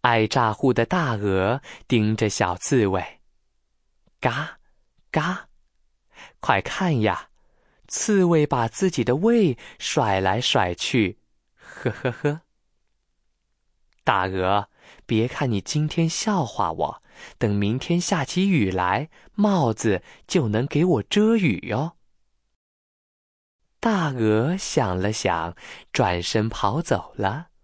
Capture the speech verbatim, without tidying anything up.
爱炸呼的大鹅盯着小刺猬，嘎嘎，快看呀！刺猬把自己的胃甩来甩去，呵呵呵。大鹅，别看你今天笑话我，等明天下起雨来，帽子就能给我遮雨哟。大鹅想了想，转身跑走了。